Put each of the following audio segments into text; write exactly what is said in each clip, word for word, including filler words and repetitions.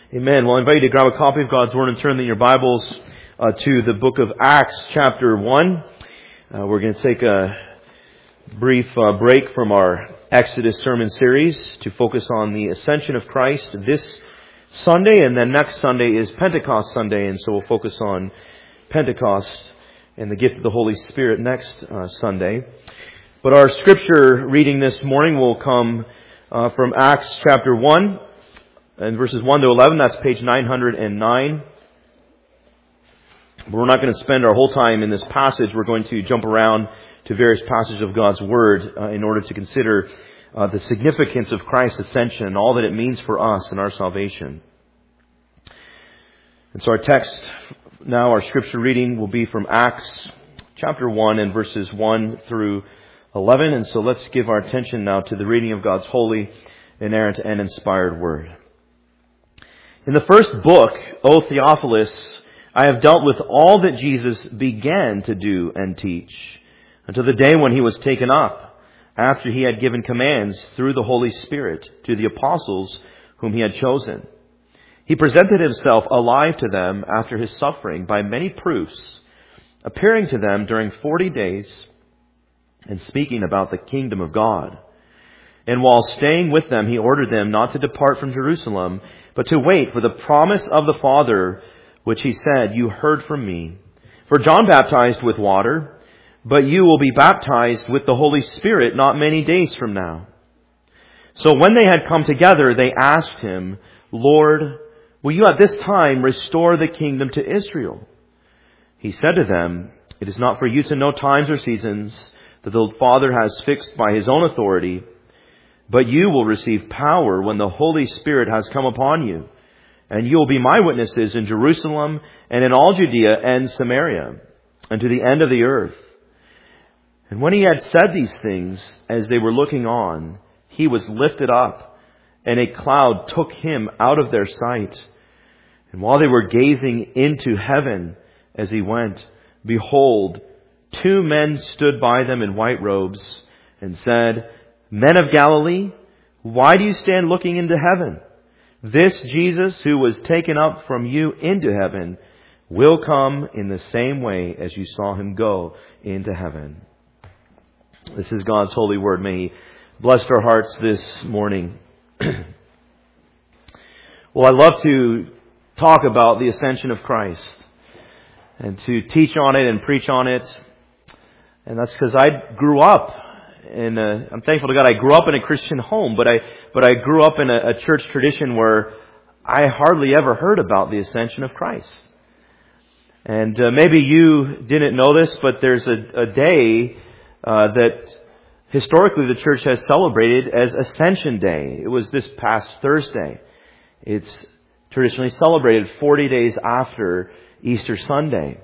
Amen. Well, I invite you to grab a copy of God's Word and turn in your Bibles uh, to the book of Acts, chapter one. Uh, we're going to take a brief uh, break from our Exodus sermon series to focus on the ascension of Christ this Sunday, and then next Sunday is Pentecost Sunday, and so we'll focus on Pentecost and the gift of the Holy Spirit next uh, Sunday. But our scripture reading this morning will come uh, from Acts chapter one. And verses one to eleven, that's page nine hundred nine. But we're not going to spend our whole time in this passage. We're going to jump around to various passages of God's Word uh, in order to consider uh, the significance of Christ's ascension and all that it means for us and our salvation. And so our text now, our scripture reading will be from Acts chapter one and verses one through eleven. And so let's give our attention now to the reading of God's holy, inerrant, and inspired Word. In the first book, O Theophilus, I have dealt with all that Jesus began to do and teach, until the day when he was taken up, after he had given commands through the Holy Spirit to the apostles whom he had chosen. He presented himself alive to them after his suffering by many proofs, appearing to them during forty days and speaking about the kingdom of God. And while staying with them, he ordered them not to depart from Jerusalem, but to wait for the promise of the Father, which he said, "You heard from me. For John baptized with water, but you will be baptized with the Holy Spirit not many days from now." So when they had come together, they asked him, "Lord, will you at this time restore the kingdom to Israel?" He said to them, "It is not for you to know times or seasons that the Father has fixed by his own authority, but you will receive power when the Holy Spirit has come upon you. And you will be my witnesses in Jerusalem and in all Judea and Samaria, and to the end of the earth." And when he had said these things, as they were looking on, he was lifted up, and a cloud took him out of their sight. And while they were gazing into heaven as he went, behold, two men stood by them in white robes, and said, "Men of Galilee, why do you stand looking into heaven? This Jesus who was taken up from you into heaven will come in the same way as you saw him go into heaven." This is God's holy word. May he bless our hearts this morning. Well, I love to talk about the ascension of Christ and to teach on it and preach on it. And that's because I grew up And uh, I'm thankful to God I grew up in a Christian home, but I but I grew up in a, a church tradition where I hardly ever heard about the ascension of Christ. And uh, maybe you didn't know this, but there's a, a day uh, that historically the church has celebrated as Ascension Day. It was this past Thursday. It's traditionally celebrated forty days after Easter Sunday.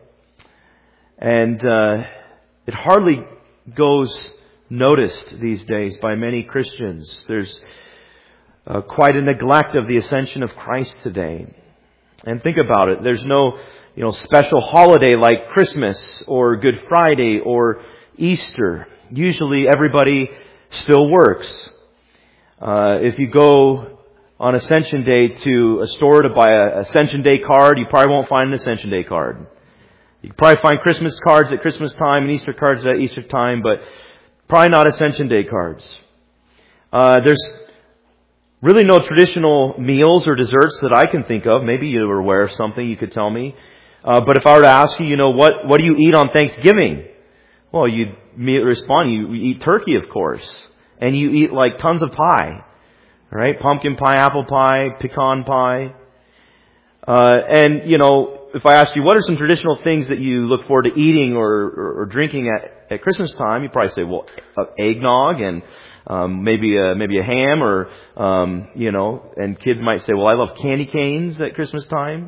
And uh, it hardly goes noticed these days by many Christians. There's uh, quite a neglect of the ascension of Christ today. And think about it. There's no, you know, special holiday like Christmas or Good Friday or Easter. Usually everybody still works. Uh, if you go on Ascension Day to a store to buy an Ascension Day card, you probably won't find an Ascension Day card. You can probably find Christmas cards at Christmas time and Easter cards at Easter time, but probably not Ascension Day cards. Uh, there's really no traditional meals or desserts that I can think of. Maybe you were aware of something you could tell me. Uh, but if I were to ask you, you know, what, what do you eat on Thanksgiving? Well, you'd immediately respond, you eat turkey, of course. And you eat like tons of pie. All right? Pumpkin pie, apple pie, pecan pie. Uh, and, you know, if I ask you, what are some traditional things that you look forward to eating or, or, or drinking at At Christmas time, you probably say, well, uh, eggnog and um, maybe a, maybe a ham, or um, you know, and kids might say, well, I love candy canes at Christmas time,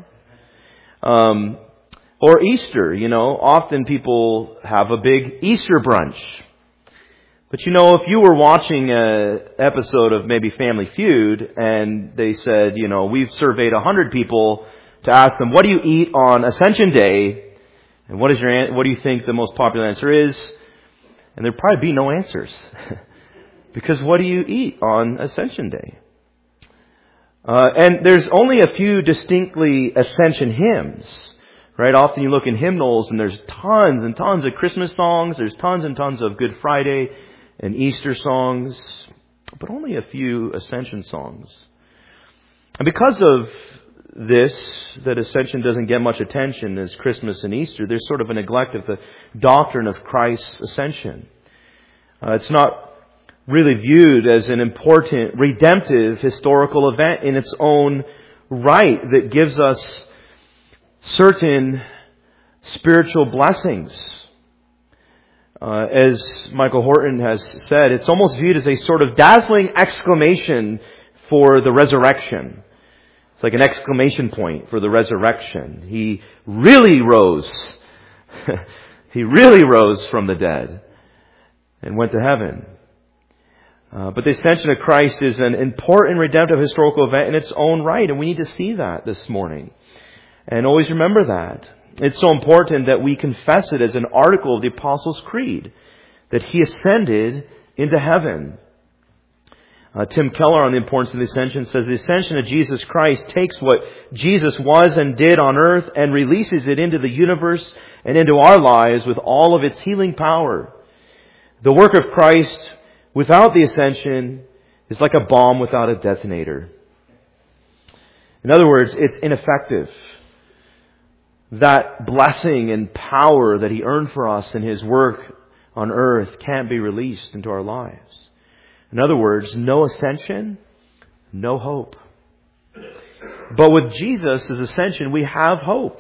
um, or Easter. You know, often people have a big Easter brunch. But you know, if you were watching an episode of maybe Family Feud and they said, you know, we've surveyed a hundred people to ask them, what do you eat on Ascension Day? And what is your what do you think the most popular answer is? And there'd probably be no answers. Because what do you eat on Ascension Day? Uh, and there's only a few distinctly ascension hymns, right? Often you look in hymnals and there's tons and tons of Christmas songs. There's tons and tons of Good Friday and Easter songs, but only a few ascension songs. And because of this, that ascension doesn't get much attention as Christmas and Easter, there's sort of a neglect of the doctrine of Christ's ascension. Uh, it's not really viewed as an important redemptive historical event in its own right that gives us certain spiritual blessings. Uh, as Michael Horton has said, it's almost viewed as a sort of dazzling exclamation for the resurrection. It's like an exclamation point for the resurrection. He really rose. He really rose from the dead and went to heaven. Uh, but the ascension of Christ is an important redemptive historical event in its own right, and we need to see that this morning. And always remember that. It's so important that we confess it as an article of the Apostles' Creed, that He ascended into heaven. Uh, Tim Keller on the importance of the ascension says, the ascension of Jesus Christ takes what Jesus was and did on earth and releases it into the universe and into our lives with all of its healing power. The work of Christ without the ascension is like a bomb without a detonator. In other words, it's ineffective. That blessing and power that He earned for us in His work on earth can't be released into our lives. In other words, no ascension, no hope. But with Jesus' ascension, we have hope.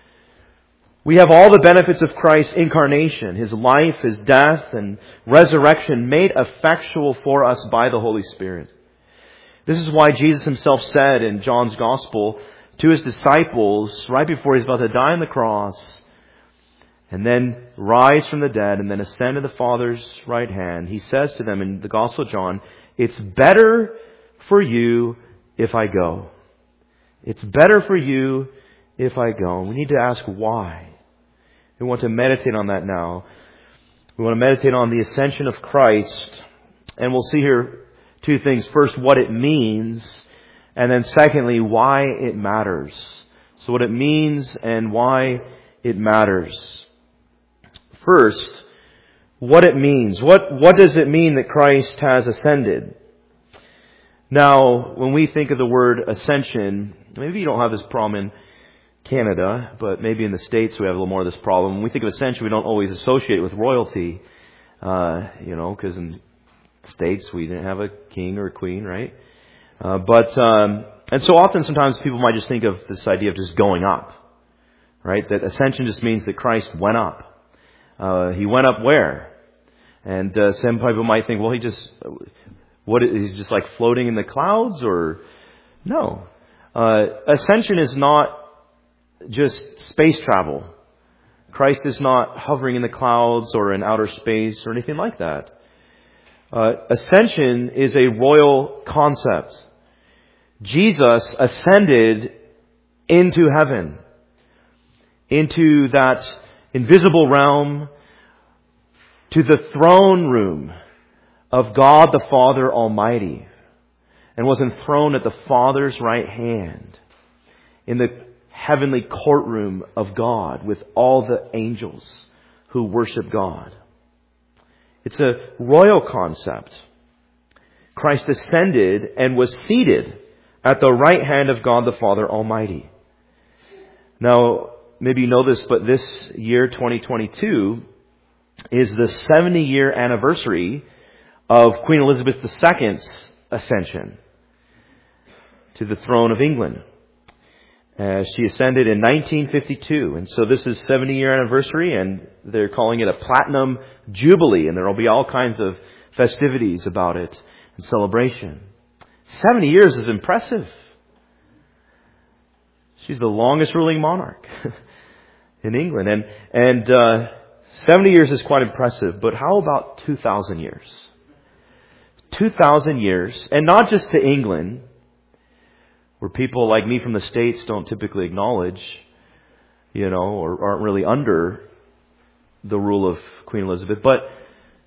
We have all the benefits of Christ's incarnation, His life, His death, and resurrection made effectual for us by the Holy Spirit. This is why Jesus Himself said in John's Gospel to His disciples, right before He's about to die on the cross, and then rise from the dead, and then ascend to the Father's right hand, He says to them in the Gospel of John, it's better for you if I go. It's better for you if I go. We need to ask why. We want to meditate on that now. We want to meditate on the ascension of Christ. And we'll see here two things. First, what it means. And then secondly, why it matters. So what it means and why it matters. First, what it means. What, what does it mean that Christ has ascended? Now, when we think of the word ascension, maybe you don't have this problem in Canada, but maybe in the States we have a little more of this problem. When we think of ascension, we don't always associate it with royalty, uh, you know, because in the States we didn't have a king or a queen, right? Uh, but, um, and so often sometimes people might just think of this idea of just going up, right? That ascension just means that Christ went up. Uh, He went up where? And uh, some people might think, well, He just, what, He's just like floating in the clouds, or no. Uh, ascension is not just space travel. Christ is not hovering in the clouds or in outer space or anything like that. Uh, ascension is a royal concept. Jesus ascended into heaven, into that invisible realm, to the throne room of God the Father Almighty, and was enthroned at the Father's right hand in the heavenly courtroom of God with all the angels who worship God. It's a royal concept. Christ ascended and was seated at the right hand of God the Father Almighty. Now, maybe you know this, but this year, twenty twenty-two, is the seventy-year anniversary of Queen Elizabeth the Second's ascension to the throne of England. Uh, she ascended in nineteen fifty-two, and so this is seventy-year anniversary, and they're calling it a Platinum Jubilee, and there will be all kinds of festivities about it and celebration. seventy years is impressive. She's the longest ruling monarch in England, and and uh, seventy years is quite impressive, but how about two thousand years? two thousand years, and not just to England, where people like me from the States don't typically acknowledge, you know, or aren't really under the rule of Queen Elizabeth. But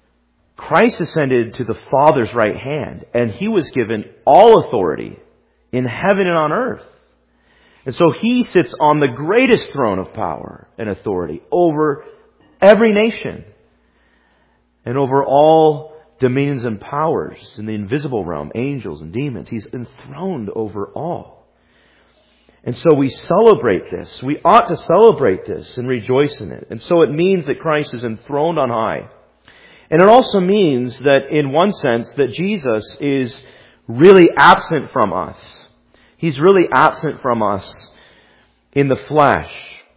Christ ascended to the Father's right hand, and He was given all authority in heaven and on earth. And so He sits on the greatest throne of power and authority over every nation and over all dominions and powers in the invisible realm, angels and demons. He's enthroned over all. And so we celebrate this. We ought to celebrate this and rejoice in it. And so it means that Christ is enthroned on high. And it also means that in one sense that Jesus is really absent from us. He's really absent from us in the flesh.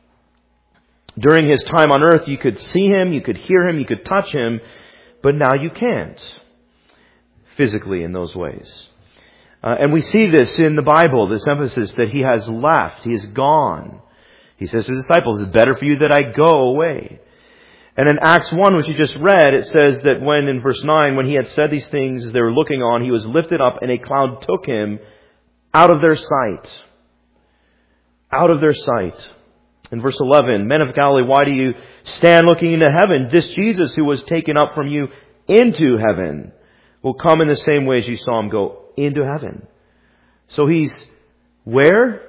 During His time on earth, you could see Him, you could hear Him, you could touch Him, but now you can't physically in those ways. Uh, and we see this in the Bible, this emphasis that He has left, He is gone. He says to His disciples, it's better for you that I go away. And in Acts one, which you just read, it says that when, in verse nine, when He had said these things as they were looking on, He was lifted up and a cloud took Him out of their sight. Out of their sight. In verse eleven, men of Galilee, why do you stand looking into heaven? This Jesus who was taken up from you into heaven will come in the same way as you saw Him go into heaven. So He's where?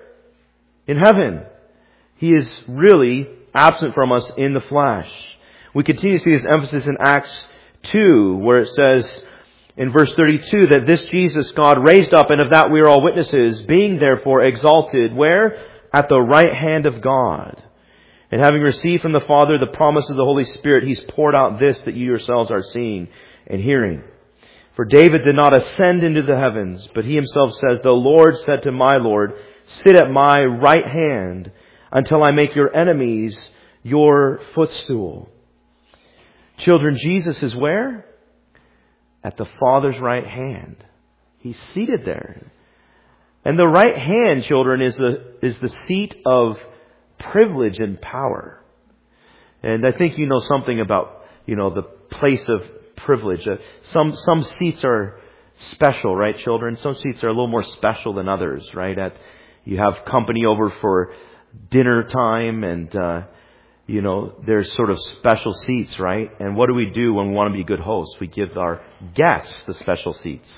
In heaven. He is really absent from us in the flesh. We continue to see this emphasis in Acts two, where it says in verse thirty-two that this Jesus God raised up, and of that we are all witnesses, being therefore exalted, where? At the right hand of God. And having received from the Father the promise of the Holy Spirit, He's poured out this that you yourselves are seeing and hearing. For David did not ascend into the heavens, but he himself says, the Lord said to my Lord, sit at my right hand until I make your enemies your footstool. Children, Jesus is where? At the Father's right hand. He's seated there. And the right hand, children, is the is the seat of privilege and power. And I think you know something about, you know, the place of privilege. Uh, some some seats are special, right, children? Some seats are a little more special than others, right? At you have company over for dinner time, and uh, you know, there's sort of special seats, right? And what do we do when we want to be good hosts? We give our guests the special seats,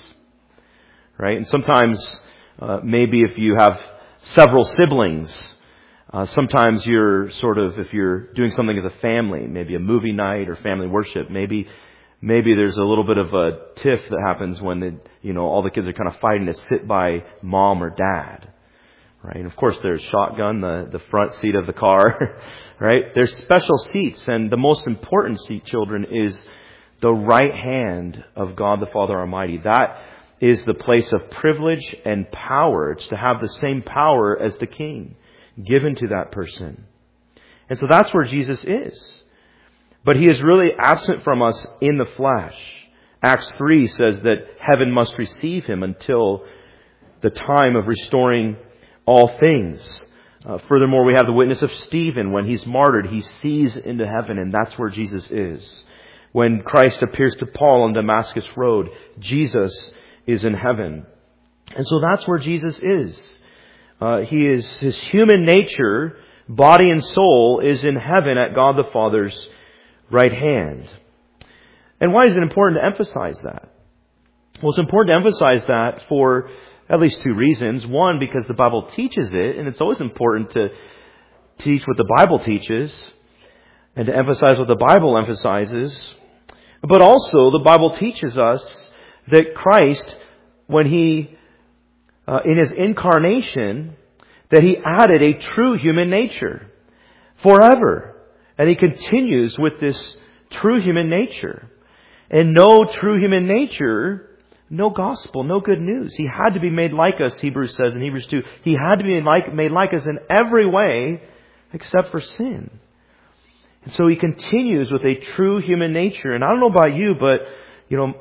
right? And sometimes Uh, maybe if you have several siblings, uh, sometimes you're sort of, if you're doing something as a family, maybe a movie night or family worship, maybe maybe there's a little bit of a tiff that happens when, the, you know, all the kids are kind of fighting to sit by mom or dad, right? And of course there's shotgun, the, the front seat of the car, right? There's special seats, and the most important seat, children, is the right hand of God the Father Almighty. That is the place of privilege and power. It's to have the same power as the King given to that person. And so that's where Jesus is. But He is really absent from us in the flesh. Acts three says that heaven must receive Him until the time of restoring all things. Uh, furthermore, we have the witness of Stephen. When he's martyred, he sees into heaven, and that's where Jesus is. When Christ appears to Paul on Damascus Road, Jesus is in heaven. And so that's where Jesus is. Uh, he is, His human nature, body and soul, is in heaven at God the Father's right hand. And why is it important to emphasize that? Well, it's important to emphasize that for at least two reasons. One, because the Bible teaches it, and it's always important to teach what the Bible teaches and to emphasize what the Bible emphasizes. But also, the Bible teaches us that Christ, when He, uh, in His incarnation, that He added a true human nature forever. And He continues with this true human nature. And no true human nature, no gospel, no good news. He had to be made like us, Hebrews says in Hebrews two. He had to be made like, made like us in every way except for sin. And so He continues with a true human nature. And I don't know about you, but, you know,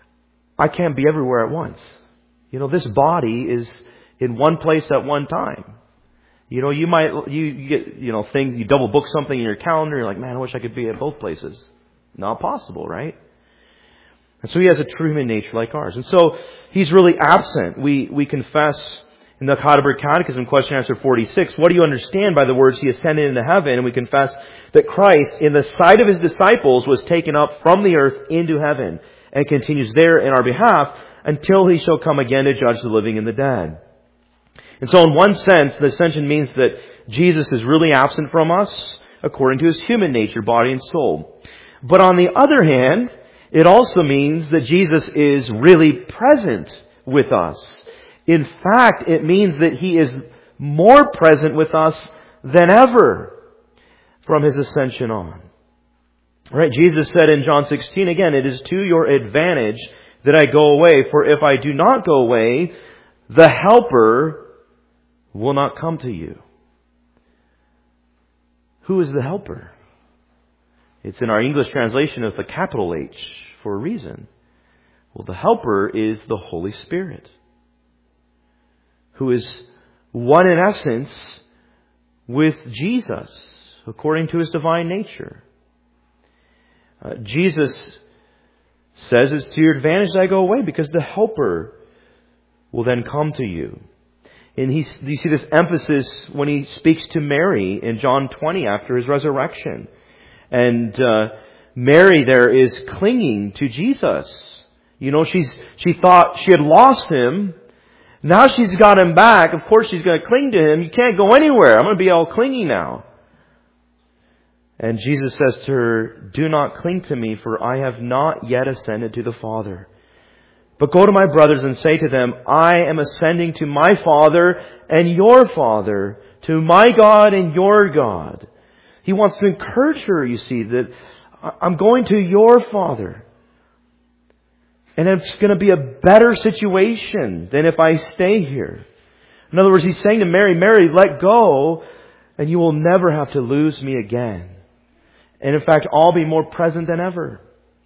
I can't be everywhere at once. You know, this body is in one place at one time. You know, you might, you, you get, you know, things, you double book something in your calendar, you're like, man, I wish I could be at both places. Not possible, right? And so He has a true human nature like ours. And so He's really absent. We, we confess in the Heidelberg Catechism, question answer forty-six, what do you understand by the words He ascended into heaven? And we confess that Christ, in the sight of His disciples, was taken up from the earth into heaven, and continues there in our behalf until He shall come again to judge the living and the dead. And so in one sense, the ascension means that Jesus is really absent from us according to his human nature, body and soul. But on the other hand, it also means that Jesus is really present with us. In fact, it means that he is more present with us than ever from his ascension on. Right? Jesus said in John sixteen, again, it is to your advantage that I go away, for if I do not go away, the Helper will not come to you. Who is the Helper? It's in our English translation with a capital H for a reason. Well, the Helper is the Holy Spirit, who is one in essence with Jesus, according to his divine nature. Uh, Jesus says it's to your advantage that I go away, because the Helper will then come to you. And he, you see this emphasis when he speaks to Mary in John twenty after his resurrection. And uh, Mary there is clinging to Jesus. You know, she's she thought she had lost him. Now she's got him back. Of course she's going to cling to him. You can't go anywhere. I'm going to be all clingy now. And Jesus says to her, do not cling to me, for I have not yet ascended to the Father. But go to my brothers and say to them, I am ascending to my Father and your Father, to my God and your God. He wants to encourage her, you see, that I'm going to your Father. And it's going to be a better situation than if I stay here. In other words, he's saying to Mary, Mary, let go, and you will never have to lose me again. And in fact, I'll be more present than ever.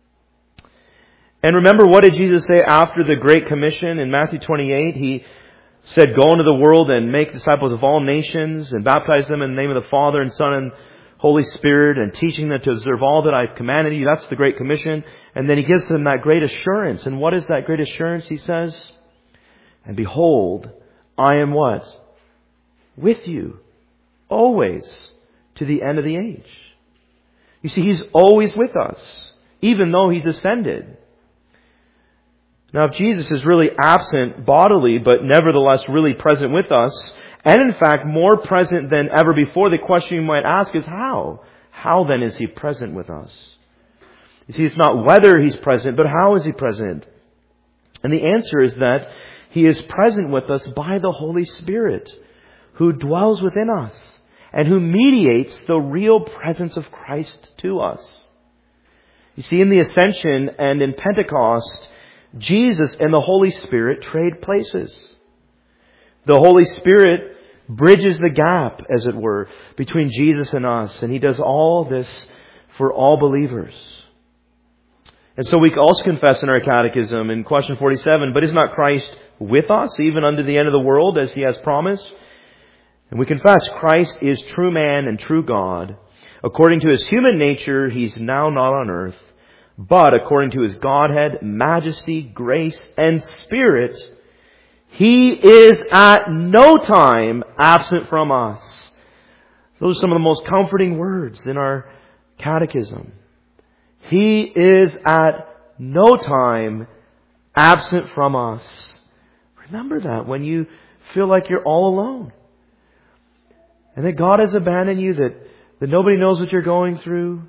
And remember, what did Jesus say after the Great Commission in Matthew twenty-eight? He said, go into the world and make disciples of all nations and baptize them in the name of the Father and Son and Holy Spirit, and teaching them to observe all that I've commanded you. That's the Great Commission. And then he gives them that great assurance. And what is that great assurance? He says, and behold, I am what? With you, always, to the end of the age. You see, he's always with us, even though he's ascended. Now, if Jesus is really absent bodily, but nevertheless really present with us, and in fact more present than ever before, the question you might ask is how? How then is he present with us? You see, it's not whether he's present, but how is he present? And the answer is that he is present with us by the Holy Spirit, who dwells within us and who mediates the real presence of Christ to us. You see, in the Ascension and in Pentecost, Jesus and the Holy Spirit trade places. The Holy Spirit bridges the gap, as it were, between Jesus and us. And he does all this for all believers. And so we also confess in our catechism in question forty-seven, but is not Christ with us even unto the end of the world, as he has promised? And we confess Christ is true man and true God. According to his human nature, he's now not on earth. But according to his Godhead, majesty, grace, and Spirit, he is at no time absent from us. Those are some of the most comforting words in our catechism. He is at no time absent from us. Remember that when you feel like you're all alone. And that God has abandoned you, that, that nobody knows what you're going through.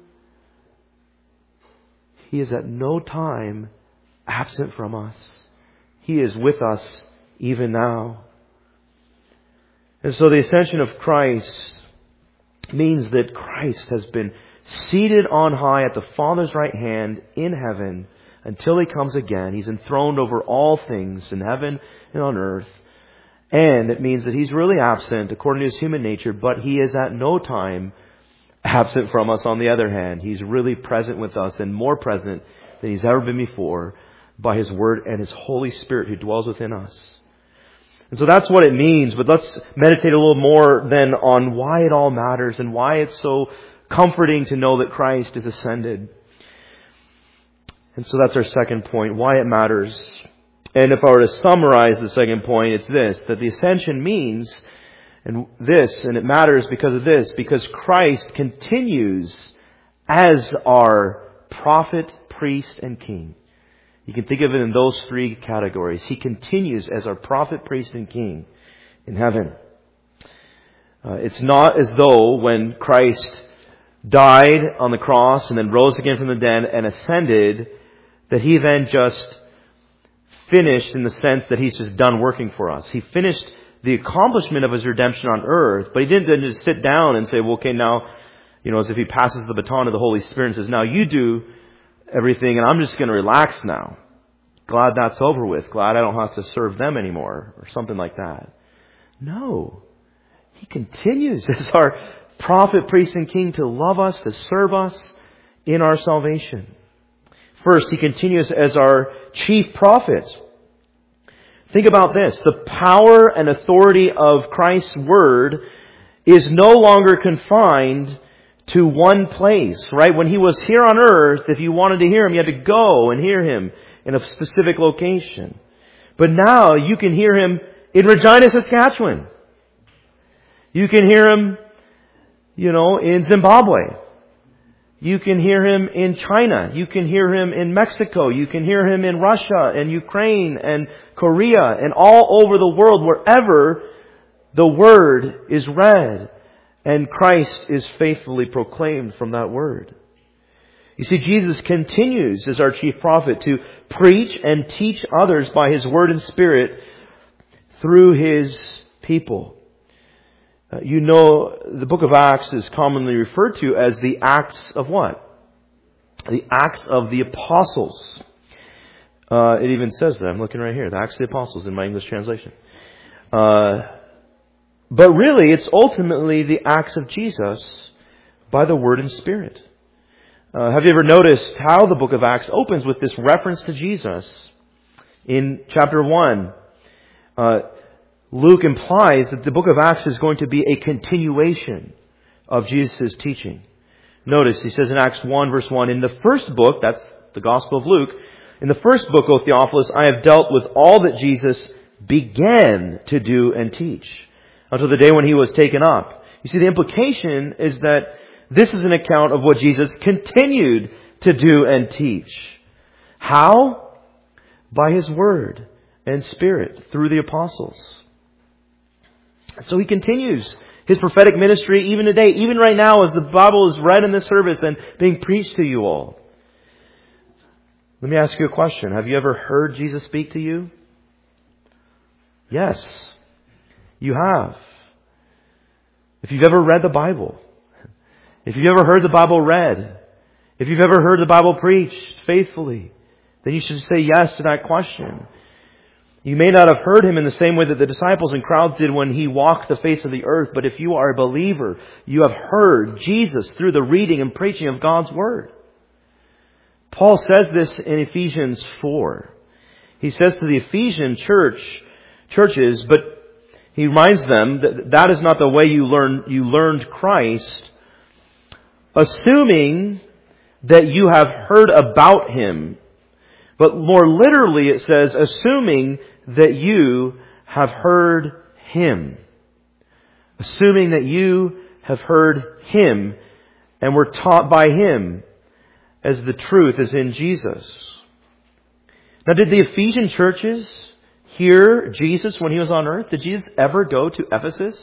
He is at no time absent from us. He is with us even now. And so the ascension of Christ means that Christ has been seated on high at the Father's right hand in heaven until he comes again. He's enthroned over all things in heaven and on earth. And it means that he's really absent according to his human nature, but he is at no time absent from us on the other hand. He's really present with us, and more present than he's ever been before, by his Word and his Holy Spirit who dwells within us. And so that's what it means. But let's meditate a little more then on why it all matters and why it's so comforting to know that Christ is ascended. And so that's our second point, why it matters. And if I were to summarize the second point, it's this, that the ascension means, and this, and it matters because of this, because Christ continues as our prophet, priest, and king. You can think of it in those three categories. He continues as our prophet, priest, and king. in heaven. Uh, it's not as though when Christ died on the cross and then rose again from the dead and ascended, that He then just finished in the sense that He's just done working for us. He finished the accomplishment of His redemption on earth, but He didn't then just sit down and say, well, okay, now, you know, as if He passes the baton to the Holy Spirit and says, now you do everything and I'm just going to relax now. Glad that's over with. Glad I don't have to serve them anymore or something like that. No. He continues as our prophet, priest, and king to love us, to serve us in our salvation. First, He continues as our chief prophet. Think about this. The power and authority of Christ's Word is no longer confined to one place, right? When He was here on earth, if you wanted to hear Him, you had to go and hear Him in a specific location. But now you can hear Him in Regina, Saskatchewan. You can hear Him, you know, in Zimbabwe. You can hear Him in China. You can hear Him in Mexico. You can hear Him in Russia and Ukraine and Korea and all over the world, wherever the Word is read and Christ is faithfully proclaimed from that Word. You see, Jesus continues as our chief prophet to preach and teach others by His Word and Spirit through His people. Uh, you know, the book of Acts is commonly referred to as the Acts of what? The Acts of the Apostles. Uh, it even says that. I'm looking right here. The Acts of the Apostles in my English translation. Uh, but really, it's ultimately the Acts of Jesus by the Word and Spirit. Uh, have you ever noticed how the book of Acts opens with this reference to Jesus? In chapter one, uh, Luke implies that the book of Acts is going to be a continuation of Jesus' teaching. Notice, he says in Acts one, verse one, in the first book, that's the Gospel of Luke, in the first book, O Theophilus, I have dealt with all that Jesus began to do and teach until the day when He was taken up. You see, the implication is that this is an account of what Jesus continued to do and teach. How? By His Word and Spirit through the apostles. So He continues His prophetic ministry even today, even right now as the Bible is read in this service and being preached to you all. Let me ask you a question. Have you ever heard Jesus speak to you? Yes, you have. If you've ever read the Bible, if you've ever heard the Bible read, if you've ever heard the Bible preached faithfully, then you should say yes to that question. You may not have heard Him in the same way that the disciples and crowds did when He walked the face of the earth, but if you are a believer, you have heard Jesus through the reading and preaching of God's Word. Paul says this in Ephesians four. He says to the Ephesian church, churches, but he reminds them that that is not the way you learn, you learned Christ, assuming that you have heard about Him. But more literally it says, assuming that you have heard Him. Assuming that you have heard Him and were taught by Him as the truth is in Jesus. Now, did the Ephesian churches hear Jesus when He was on earth? Did Jesus ever go to Ephesus?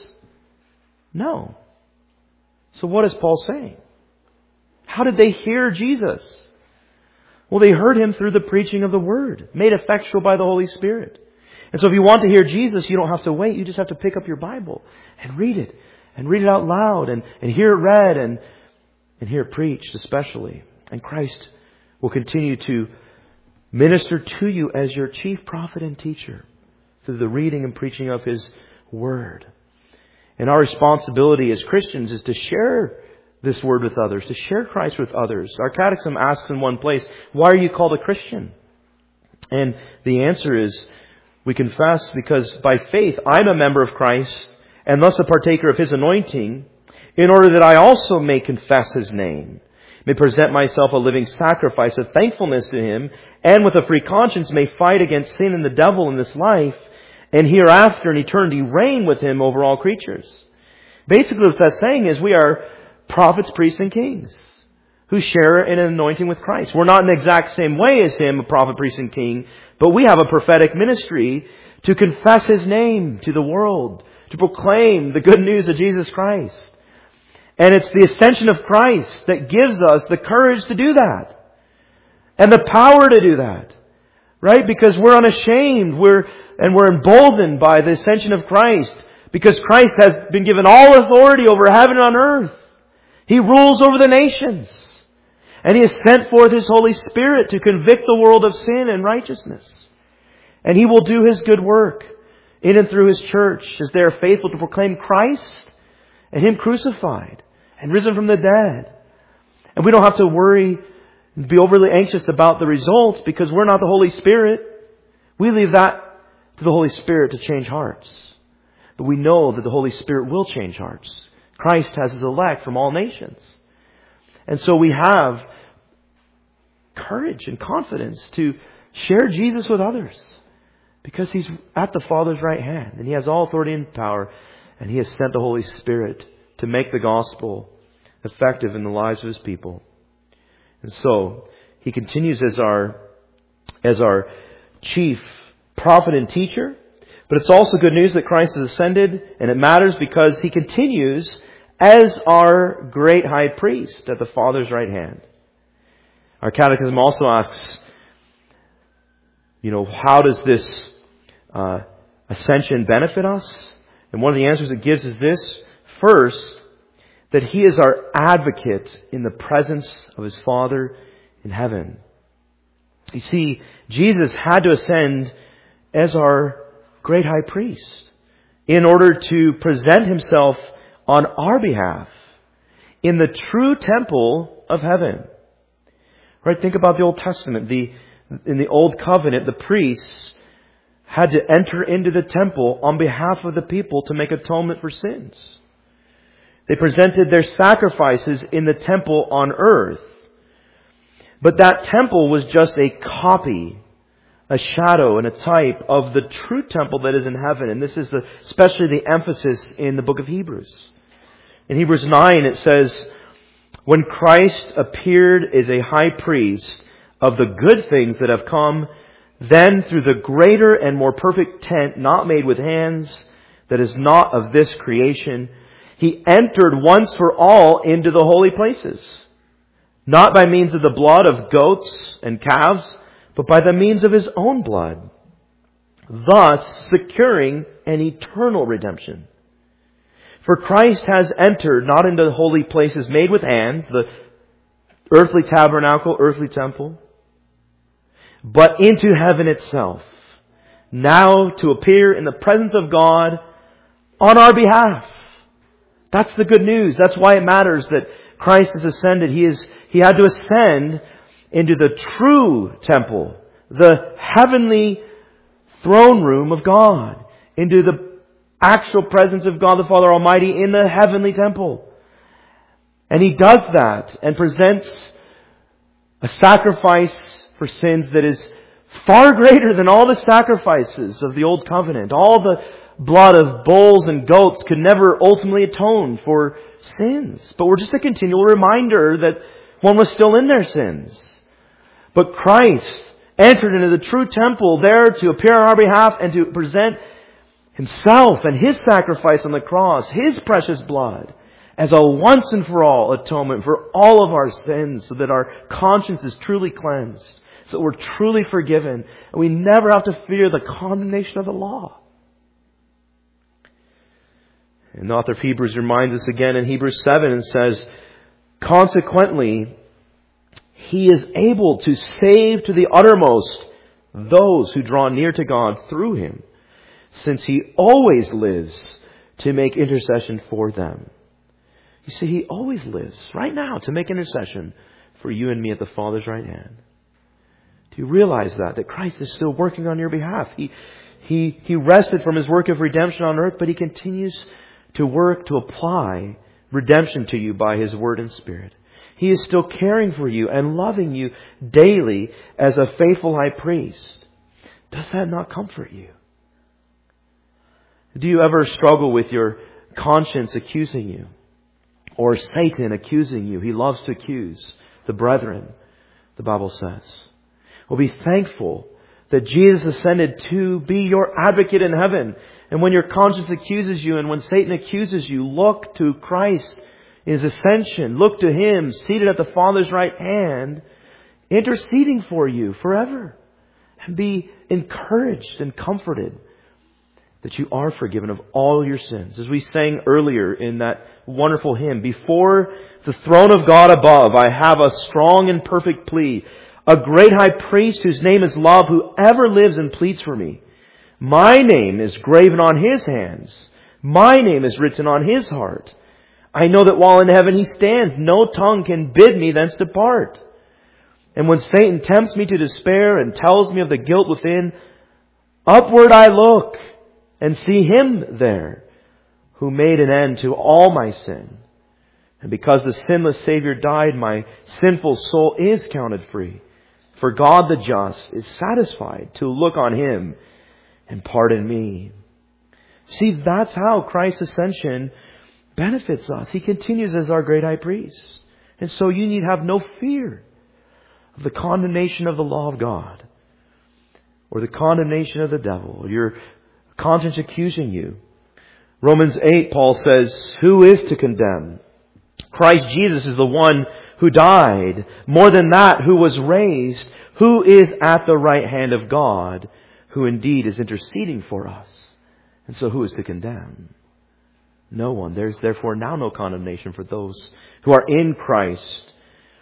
No. So what is Paul saying? How did they hear Jesus? Well, they heard Him through the preaching of the Word, made effectual by the Holy Spirit. And so if you want to hear Jesus, you don't have to wait. You just have to pick up your Bible and read it. And read it out loud and, and hear it read and, and hear it preached especially. And Christ will continue to minister to you as your chief prophet and teacher through the reading and preaching of His Word. And our responsibility as Christians is to share this Word with others, to share Christ with others. Our catechism asks in one place, why are you called a Christian? And the answer is, we confess because by faith I'm a member of Christ and thus a partaker of His anointing, in order that I also may confess His name, may present myself a living sacrifice of thankfulness to Him, and with a free conscience may fight against sin and the devil in this life, and hereafter in eternity reign with Him over all creatures. Basically what that's saying is we are prophets, priests, and kings. who share in an anointing with Christ. We're not in the exact same way as Him, a prophet, priest, and king, but we have a prophetic ministry to confess His name to the world, to proclaim the good news of Jesus Christ. And it's the ascension of Christ that gives us the courage to do that. And the power to do that. Right? Because we're unashamed. We're, and we're emboldened by the ascension of Christ. Because Christ has been given all authority over heaven and on earth. He rules over the nations. And He has sent forth His Holy Spirit to convict the world of sin and righteousness. And He will do His good work in and through His church as they are faithful to proclaim Christ and Him crucified and risen from the dead. And we don't have to worry and be overly anxious about the results because we're not the Holy Spirit. We leave that to the Holy Spirit to change hearts. But we know that the Holy Spirit will change hearts. Christ has His elect from all nations. And so we have courage and confidence to share Jesus with others because He's at the Father's right hand and He has all authority and power, and He has sent the Holy Spirit to make the gospel effective in the lives of His people. And so He continues as our as our chief prophet and teacher. But it's also good news that Christ has ascended, and it matters because He continues as our great high priest at the Father's right hand. Our catechism also asks, you know, how does this uh, ascension benefit us? And one of the answers it gives is this. First, that He is our advocate in the presence of His Father in heaven. You see, Jesus had to ascend as our great high priest in order to present Himself on our behalf in the true temple of heaven. Right? Think about the Old Testament. The, in the Old Covenant, the priests had to enter into the temple on behalf of the people to make atonement for sins. They presented their sacrifices in the temple on earth. But that temple was just a copy, a shadow and a type of the true temple that is in heaven. And this is the, especially the emphasis in the book of Hebrews. In Hebrews nine it says, when Christ appeared as a high priest of the good things that have come, then through the greater and more perfect tent not made with hands, that is not of this creation, He entered once for all into the holy places, not by means of the blood of goats and calves, but by the means of His own blood, thus securing an eternal redemption. For Christ has entered not into the holy places made with hands, the earthly tabernacle, earthly temple, but into heaven itself, now to appear in the presence of God on our behalf. That's the good news. That's why it matters that Christ has ascended. He is, He had to ascend into the true temple, the heavenly throne room of God, into the actual presence of God the Father Almighty in the heavenly temple. And He does that and presents a sacrifice for sins that is far greater than all the sacrifices of the Old Covenant. All the blood of bulls and goats could never ultimately atone for sins. But we're just a continual reminder that one was still in their sins. But Christ entered into the true temple there to appear on our behalf and to present Himself and His sacrifice on the cross, His precious blood, as a once and for all atonement for all of our sins, so that our conscience is truly cleansed, so that we're truly forgiven, and we never have to fear the condemnation of the law. And the author of Hebrews reminds us again in Hebrews seven and says, consequently, He is able to save to the uttermost those who draw near to God through Him, since He always lives to make intercession for them. You see, He always lives right now to make intercession for you and me at the Father's right hand. Do you realize that? That Christ is still working on your behalf. He, he, he rested from His work of redemption on earth, but He continues to work to apply redemption to you by His Word and Spirit. He is still caring for you and loving you daily as a faithful high priest. Does that not comfort you? Do you ever struggle with your conscience accusing you? Or Satan accusing you? He loves to accuse. the brethren, the Bible says. Well, be thankful that Jesus ascended to be your advocate in heaven. And when your conscience accuses you and when Satan accuses you, look to Christ in His ascension. Look to Him seated at the Father's right hand, interceding for you forever. And be encouraged and comforted that you are forgiven of all your sins. As we sang earlier in that wonderful hymn, before the throne of God above, I have a strong and perfect plea. A great high priest whose name is love, who ever lives and pleads for me. My name is graven on His hands. My name is written on His heart. I know that while in heaven He stands, no tongue can bid me thence depart. And when Satan tempts me to despair and tells me of the guilt within, upward I look and see Him there, who made an end to all my sin. And because the sinless Savior died, my sinful soul is counted free. For God the just is satisfied to look on Him and pardon me. See, that's how Christ's ascension benefits us. He continues as our great high priest. And so you need have no fear of the condemnation of the law of God or the condemnation of the devil, or your conscience accusing you. Romans eight, Paul says, who is to condemn? Christ Jesus is the one who died. More than that, who was raised, who is at the right hand of God, who indeed is interceding for us. And so who is to condemn? No one. There's therefore now no condemnation for those who are in Christ,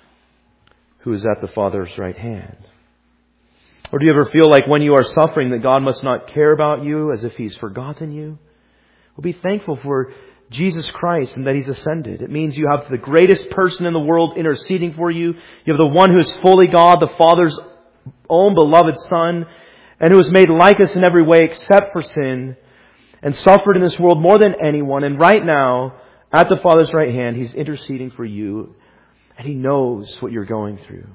who is at the Father's right hand. Or do you ever feel like when you are suffering that God must not care about you, as if He's forgotten you? Well, be thankful for Jesus Christ and that He's ascended. It means you have the greatest person in the world interceding for you. You have the one who is fully God, the Father's own beloved Son, and who is made like us in every way except for sin, and suffered in this world more than anyone. And right now, at the Father's right hand, He's interceding for you, and He knows what you're going through.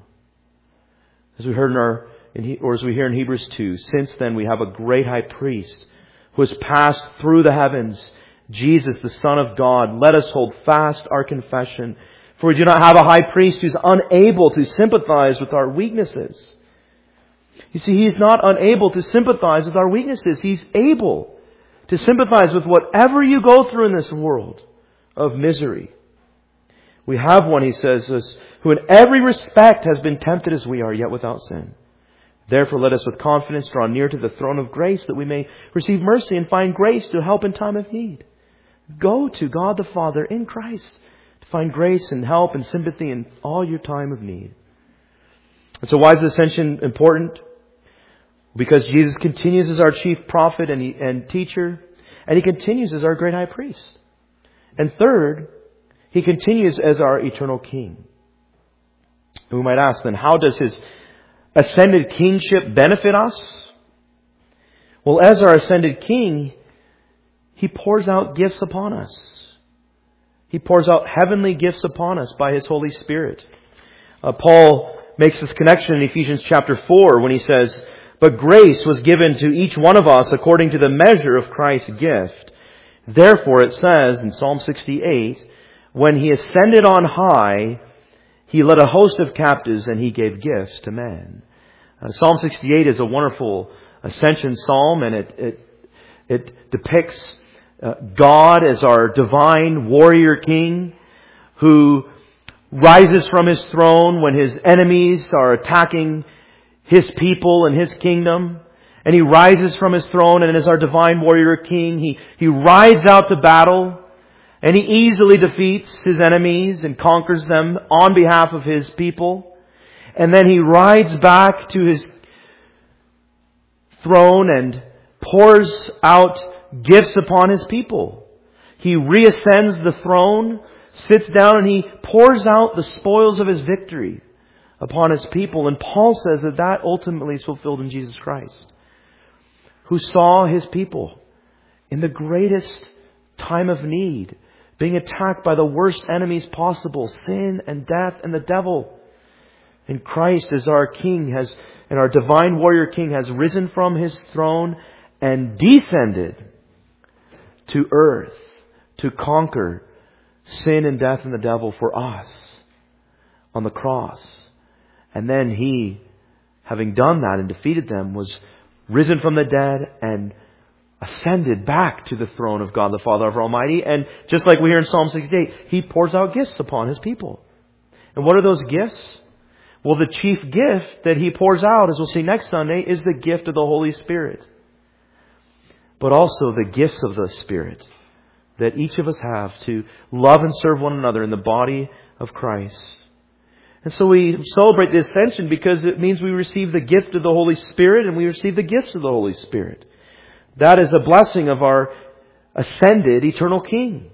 As we heard in our, in he, or as we hear in Hebrews two, since then we have a great high priest who has passed through the heavens, Jesus, the Son of God. Let us hold fast our confession, for we do not have a high priest who's unable to sympathize with our weaknesses. You see, He's not unable to sympathize with our weaknesses. He's able to sympathize with whatever you go through in this world of misery. We have one, he says, who in every respect has been tempted as we are, yet without sin. Therefore, let us with confidence draw near to the throne of grace, that we may receive mercy and find grace to help in time of need. Go to God the Father in Christ to find grace and help and sympathy in all your time of need. And so why is ascension important? Because Jesus continues as our chief prophet and, he, and teacher, and He continues as our great high priest. And third, He continues as our eternal King. And we might ask then, how does His ascended kingship benefit us? Well, as our ascended King, He pours out gifts upon us. He pours out heavenly gifts upon us by His Holy Spirit. Uh, Paul makes this connection in Ephesians chapter four when he says, but grace was given to each one of us according to the measure of Christ's gift. Therefore, it says in Psalm sixty-eight, when He ascended on high, He led a host of captives and He gave gifts to men. Uh, Psalm sixty-eight is a wonderful ascension psalm, and it it, it depicts uh, God as our divine warrior King who rises from His throne when His enemies are attacking His people and His kingdom. And He rises from His throne, and as our divine warrior King, He, he rides out to battle, and He easily defeats His enemies and conquers them on behalf of His people. And then He rides back to His throne and pours out gifts upon His people. He reascends the throne, sits down, and He pours out the spoils of His victory upon His people. And Paul says that that ultimately is fulfilled in Jesus Christ, who saw His people in the greatest time of need, being attacked by the worst enemies possible, sin and death and the devil. And Christ, as our King, has, and our divine warrior King, has risen from His throne and descended to earth to conquer sin and death and the devil for us. on the cross. And then He, having done that and defeated them, was risen from the dead and ascended back to the throne of God the Father of Almighty. And just like we hear in Psalm sixty-eight, He pours out gifts upon His people. And what are those gifts? Well, the chief gift that He pours out, as we'll see next Sunday, is the gift of the Holy Spirit. But also the gifts of the Spirit that each of us have to love and serve one another in the body of Christ. And so we celebrate the ascension because it means we receive the gift of the Holy Spirit and we receive the gifts of the Holy Spirit. That is a blessing of our ascended eternal King.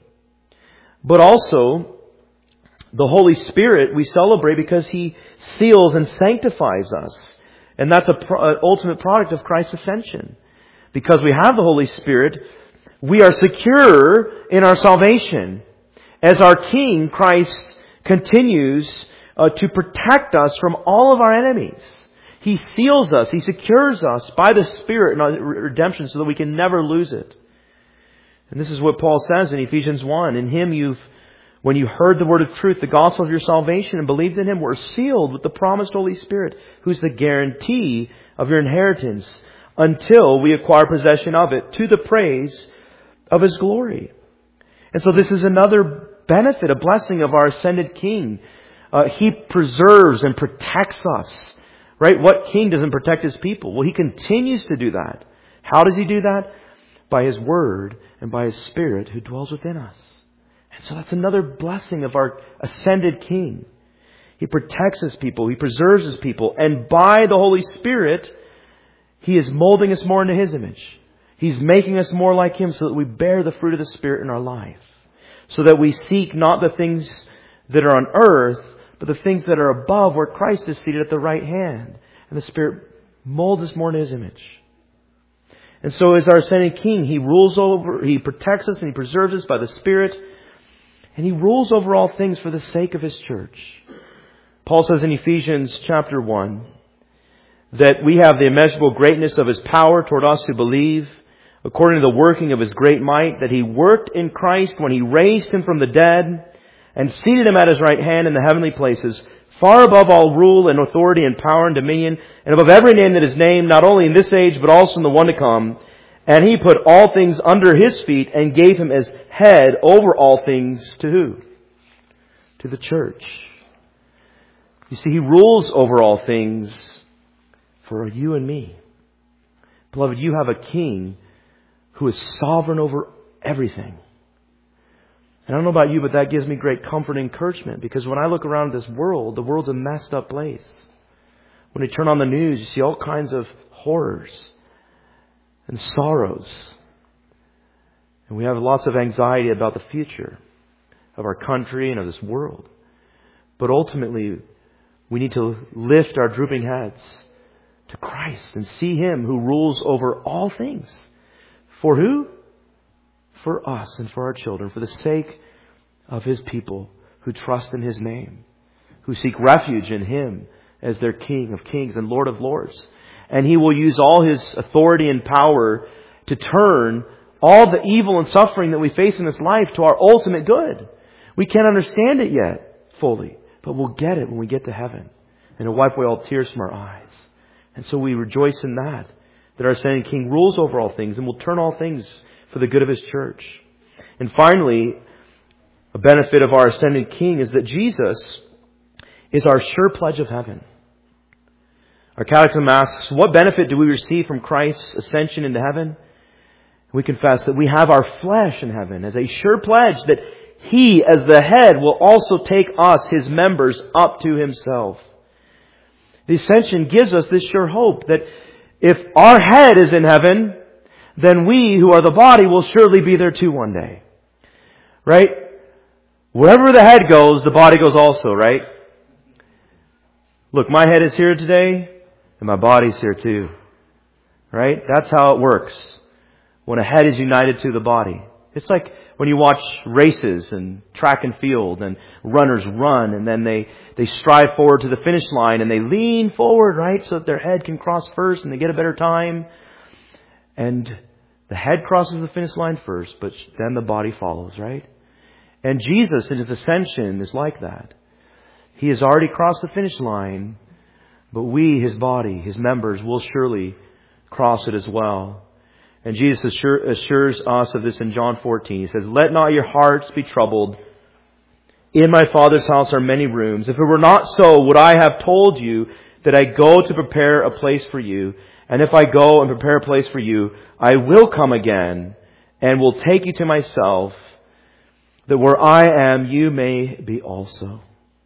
But also, the Holy Spirit we celebrate because He seals and sanctifies us. And that's an pro- ultimate product of Christ's ascension. Because we have the Holy Spirit, we are secure in our salvation. As our King, Christ continues uh, to protect us from all of our enemies. He seals us, He secures us by the Spirit in our redemption so that we can never lose it. And this is what Paul says in Ephesians one. In Him you've, when you heard the word of truth, the gospel of your salvation, and believed in Him, were sealed with the promised Holy Spirit, who's the guarantee of your inheritance until we acquire possession of it, to the praise of His glory. And so this is another benefit, a blessing of our ascended King. Uh, he preserves and protects us. Right? What king doesn't protect his people? Well, He continues to do that. How does He do that? By His Word and by His Spirit who dwells within us. And so that's another blessing of our ascended King. He protects His people. He preserves His people. And by the Holy Spirit, He is molding us more into His image. He's making us more like Him so that we bear the fruit of the Spirit in our life. So that we seek not the things that are on earth, but the things that are above, where Christ is seated at the right hand. And the Spirit molds us more in His image. And so as our ascended King, He rules over, He protects us and He preserves us by the Spirit. And He rules over all things for the sake of His church. Paul says in Ephesians chapter one, that we have the immeasurable greatness of His power toward us who believe, according to the working of His great might, that He worked in Christ when He raised Him from the dead, and seated Him at His right hand in the heavenly places, far above all rule and authority and power and dominion, and above every name that is named, not only in this age, but also in the one to come. And He put all things under His feet, and gave Him as head over all things to who? To the church. You see, He rules over all things for you and me. Beloved, you have a King who is sovereign over everything. And I don't know about you, but that gives me great comfort and encouragement, because when I look around this world, the world's a messed up place. When you turn on the news, you see all kinds of horrors and sorrows. And we have lots of anxiety about the future of our country and of this world. But ultimately, we need to lift our drooping heads to Christ and see Him who rules over all things. For who? For us and for our children, for the sake of His people who trust in His name, who seek refuge in Him as their King of kings and Lord of lords. And He will use all His authority and power to turn all the evil and suffering that we face in this life to our ultimate good. We can't understand it yet fully, but we'll get it when we get to heaven. And He'll wipe away all tears from our eyes. And so we rejoice in that, that our ascended King rules over all things and will turn all things for the good of His church. And finally, a benefit of our ascended King is that Jesus is our sure pledge of heaven. Our catechism asks, what benefit do we receive from Christ's ascension into heaven? We confess that we have our flesh in heaven as a sure pledge that He, as the head, will also take us, His members, up to Himself. The ascension gives us this sure hope that if our head is in heaven, then we, who are the body, will surely be there too one day. Right? Wherever the head goes, the body goes also, right? Look, my head is here today, and my body's here too. Right? That's how it works when a head is united to the body. It's like when you watch races and track and field, and runners run, and then they, they strive forward to the finish line, and they lean forward, right, so that their head can cross first and they get a better time. And the head crosses the finish line first, but then the body follows, right? And Jesus in His ascension is like that. He has already crossed the finish line, but we, His body, His members, will surely cross it as well. And Jesus assure, assures us of this in John fourteen. He says, "Let not your hearts be troubled. In my Father's house are many rooms. If it were not so, would I have told you that I go to prepare a place for you? And if I go and prepare a place for you, I will come again and will take you to myself, that where I am, you may be also."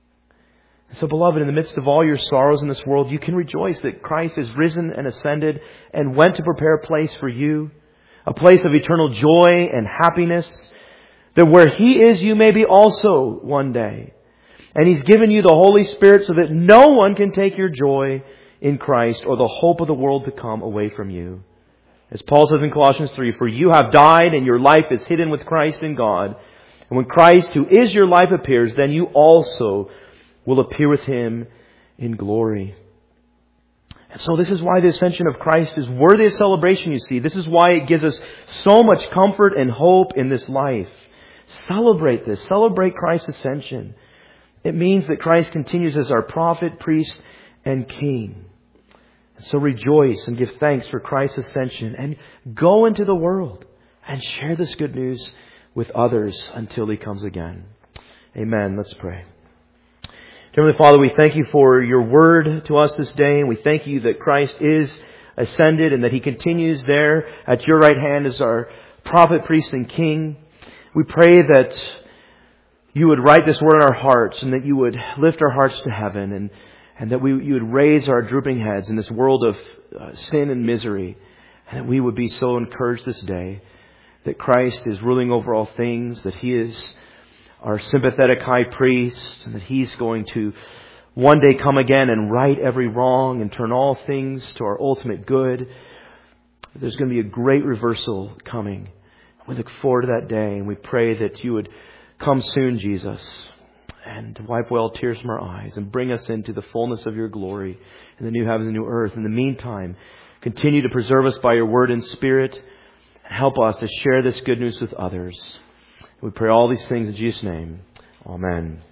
So, beloved, in the midst of all your sorrows in this world, you can rejoice that Christ is risen and ascended and went to prepare a place for you, a place of eternal joy and happiness, that where He is, you may be also one day. And He's given you the Holy Spirit so that no one can take your joy in Christ or the hope of the world to come away from you. As Paul says in Colossians three, "For you have died and your life is hidden with Christ in God. And when Christ, who is your life, appears, then you also will appear with Him in glory." And so this is why the ascension of Christ is worthy of celebration, you see. This is why it gives us so much comfort and hope in this life. Celebrate this. Celebrate Christ's ascension. It means that Christ continues as our prophet, priest, and king. And so rejoice and give thanks for Christ's ascension and go into the world and share this good news with others until He comes again. Amen. Let's pray. Heavenly Father, we thank You for Your word to us this day, and we thank You that Christ is ascended and that He continues there at Your right hand as our prophet, priest, and king. We pray that You would write this word in our hearts and that You would lift our hearts to heaven, and, and that we, You would raise our drooping heads in this world of uh, sin and misery, and that we would be so encouraged this day that Christ is ruling over all things, that He is our sympathetic high priest, and that He's going to one day come again and right every wrong and turn all things to our ultimate good. There's going to be a great reversal coming. We look forward to that day, and we pray that You would come soon, Jesus, and wipe away all tears from our eyes and bring us into the fullness of Your glory in the new heavens and new earth. In the meantime, continue to preserve us by Your word and Spirit, and help us to share this good news with others. We pray all these things in Jesus' name. Amen.